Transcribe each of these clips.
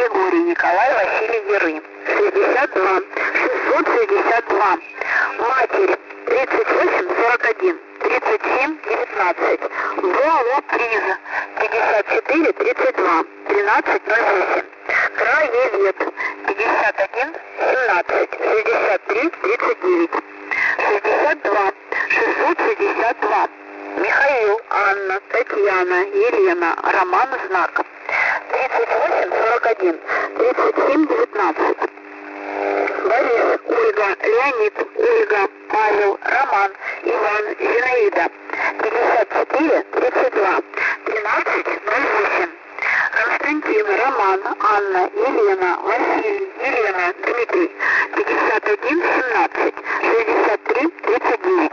Григорий Николай Василий Яры. 62 662. Матерь 3841 37 19. Во Приза 54 32 13 08. Краевед 51 17 63 39. 62 662. Михаил, Анна, Татьяна, Елена, Роман, Знак. 38 41 37 19. Борис, Ольга, Леонид, Ольга, Павел, Роман, Иван, Зинаида. 54 32 13 08. Константин, Роман, Анна, Елена, Василий, Елена, Дмитрий. 51 17 63 39.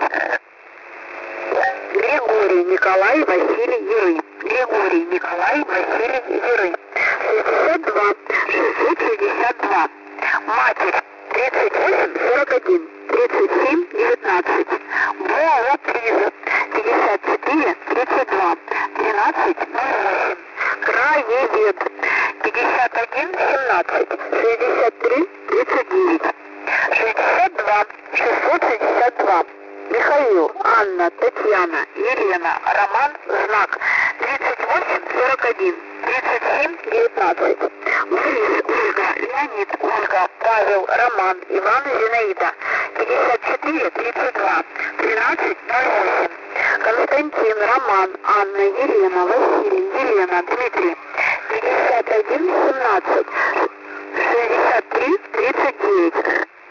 Григорий Николай Василий Яры. Григорий Николай Василий Яры. 62 662. Матерь 38 41 37 19. Во Приза 54 32 13 08. Краевед 51 17 63 39. 62 662. Михаил, Анна, Татьяна, Елена, Роман, Знак. 38 41 37 19. Борис, Ольга, Леонид, Ольга, Павел, Роман, Иван, Зинаида. 54 32 13 08. Константин, Роман, Анна, Елена, Василий, Елена, Дмитрий. 51 17 63 39.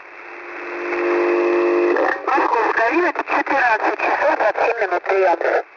Московская, 14 часов 27 минут. Приятно.